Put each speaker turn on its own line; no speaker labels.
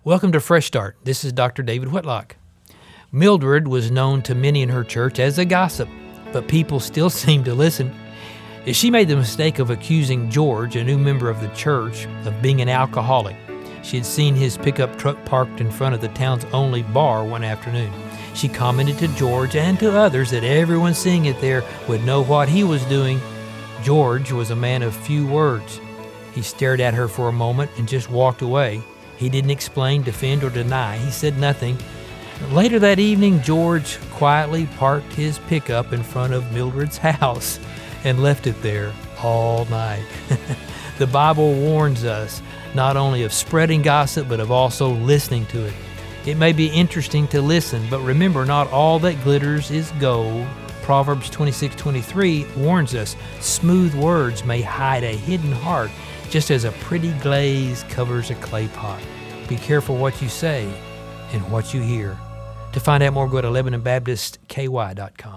Welcome to Fresh Start. This is Dr. David Whitlock. Mildred was known to many in her church as a gossip, but people still seemed to listen. She made the mistake of accusing George, a new member of the church, of being an alcoholic. She had seen his pickup truck parked in front of the town's only bar one afternoon. She commented to George and to others that everyone seeing it there would know what he was doing. George was a man of few words. He stared at her for a moment and just walked away. He didn't explain, defend, or deny. He said nothing. Later that evening, George quietly parked his pickup in front of Mildred's house and left it there all night. The Bible warns us not only of spreading gossip, but of also listening to it. It may be interesting to listen, but remember, not all that glitters is gold. Proverbs 26:23 warns us, smooth words may hide a hidden heart, just as a pretty glaze covers a clay pot. Be careful what you say and what you hear. To find out more, go to LebanonBaptistKY.com.